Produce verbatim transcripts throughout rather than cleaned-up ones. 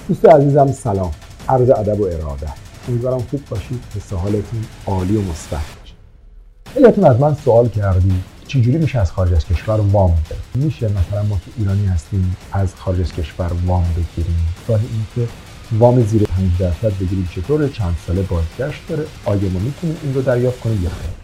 دوست عزیزم سلام، عرض ادب و ارادت. امیدوارم خوب باشید، حس حالتون عالی و مثبت باشه. خیلیاتون از من سوال کردید چجوری میشه از خارج از کشور وام بگیریم؟ میشه مثلا ما که ایرانی هستیم از خارج از کشور وام بگیریم؟ راه اینکه وام زیر پنج درصد بگیریم چطوره؟ چند ساله بازگشت داره؟ آیا ما میتونیم این رو دریافت کنیم یا خیر؟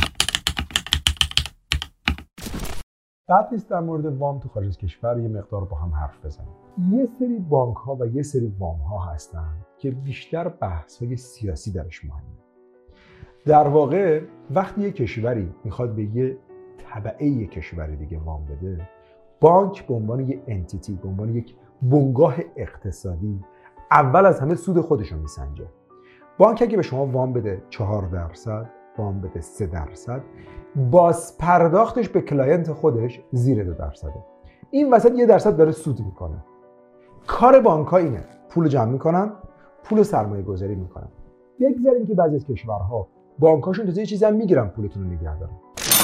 بعد نیست در مورد وام تو خارج از کشور یه مقدار با هم حرف بزنیم. یه سری بانک ها و یه سری وام ها هستن که بیشتر بحث های سیاسی درش مهمه. در واقع وقتی یه کشوری میخواد به یه تبعه یه کشور دیگه وام بده، بانک به عنوان یه انتیتی، به عنوان یک بنگاه اقتصادی اول از همه سود خودش رو میسنجه. بانک اگه به شما وام بده چهار درصد، وام بده سه درصد، باز پرداختش به کلاینت خودش زیر دو درصده. این وسط یه درصد داره سود میکنه. کار بانک ها اینه، پول جمع میکنن، پول سرمایه گذاری میکنن. بگذاریم که بعضی از کشورها بانکاشون تازه یه چیزی هم میگیرن پولتون رو نگه دارن.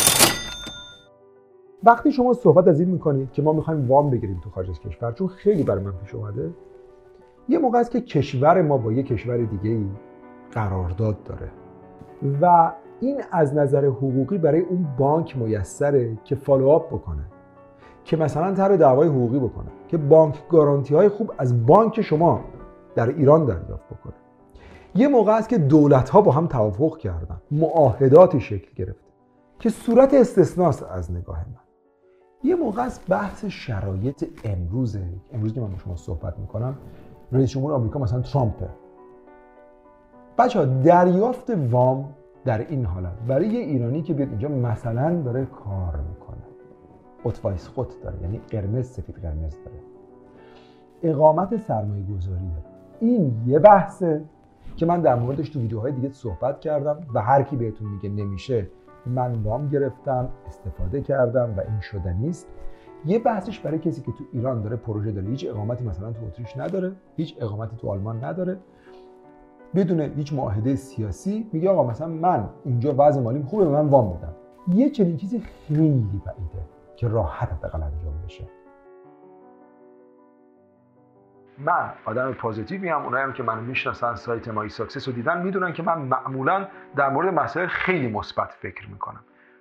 وقتی شما صحبت از این میکنید که ما میخوایم وام بگیریم تو خارج از کشور، چون خیلی برای من پیش اومده، یه موقع است که کشور ما با یه کشور دیگه‌ای قرارداد داره و این از نظر حقوقی برای اون بانک میسره که فالوآپ بکنه، که مثلا طرح دعوای حقوقی بکنه، که بانک گارانتی های خوب از بانک شما در ایران دریافت بکنه. یه موقع است که دولت ها با هم توافق کردن، معاهداتی شکل گرفته که صورت استثناست از نگاه من. یه موقع است بحث شرایط امروزه. امروز که من با شما صحبت میکنم رئیس جمهور آمریکا مثلا ترامپه. بچه‌ها دریافت وام در این حالت برای یه ایرانی که بیاد اینجا مثلا داره کار میکنه، اتوایس خود داره، یعنی قرمز سفید قرمز داره، اقامت سرمایه گذاری داره، این یه بحثه که من در موردش تو ویدیوهای دیگه صحبت کردم و هر کی بهتون میگه نمیشه، من وام گرفتم، استفاده کردم و این شدنی است. یه بحثش برای کسی که تو ایران داره پروژه داره، هیچ اقامتی مثلا تو اتریش نداره، هیچ اقامتی تو آلمان نداره، بدون هیچ معاهده سیاسی میگه آقا مثلا من اینجا وضع مالیم خوبه، به من وام بدن. یه چنین چیزی خیلی بعیده که راحت حداقل انجام بشه. من آدم پوزیتیوی ام، اونایی هم که منو میشناسن، سایت مای ساکسس رو دیدن، میدونن که من معمولا در مورد مسائل خیلی مثبت فکر میکنم.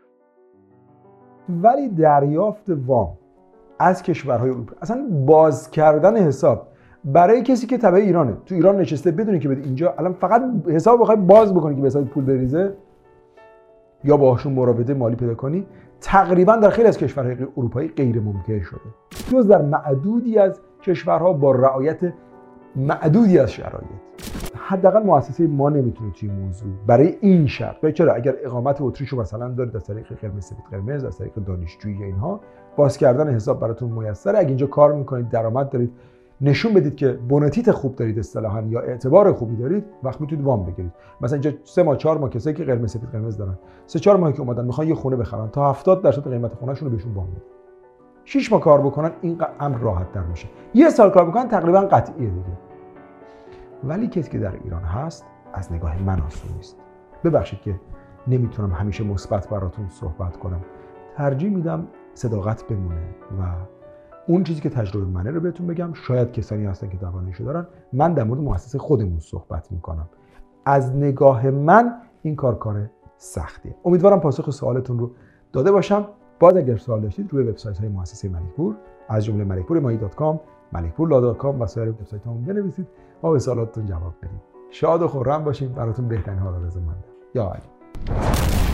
ولی دریافت وام از کشورهای اروپایی، اصلا باز کردن حساب برای کسی که تبع ایرانه، تو ایران نشسته، بدونی که بده اینجا الان فقط حساب بخوای باز بکنی که به حساب پول بریزه یا باهاشون مراوده مالی پیدا کنی، تقریبا در خیلی از کشورهای اروپایی غیر ممکن شده، جز در معدودی از کشورها با رعایت معدودی از شرایط. حداقل مؤسسه ما نمیتونه توی موضوع برای این شرط، چرا اگر اقامت اتریشو مثلا دارید از طریق قرمز سفید قرمز، از طریق دانشجویی یا اینها، باز کردن حساب براتون میسره. اگه اینجا کار میکنید، درآمد دارید، نشون بدید که بونتیت خوب دارید اصطلاحاً یا اعتبار خوبی دارید، وقت میتونید وام بگیرید. مثلا اینجا سه ماه چهار ماه کسایی که قرمز سفید قرمز دارن، سه چهار ماهی که اومدن میخوان یه خونه بخرن، تا هفتاد درصد قیمت خونه‌شون رو بهشون وام میدن. شش ماه کار بکنن این امر راحت تر میشه. یه سال کار بکنن تقریبا قطعیه دیگه. ولی کسی که در ایران هست از نگاه من آسون نیست. ببخشید که نمیتونم همیشه مثبت براتون صحبت کنم. ترجیح میدم صداقت بمونه و اون چیزی که تجربه منه رو بهتون بگم. شاید کسانی هستن که تواناییشو دارن. من در مورد مؤسسه خودمون صحبت میکنم. از نگاه من این کار کار سختیه. امیدوارم پاسخ سوالتون رو داده باشم. باز اگر سوال داشتید روی وبسایت های مؤسسه ملکپور از جمله ملکپور مایی دات کام، ملکپور لا دات کام و سایر وبسایت‌هامون بنویسید ما به سوالاتتون جواب بدیم. شاد و خرم باشین. براتون بهترین ها رو آرزو مندم. یا علی.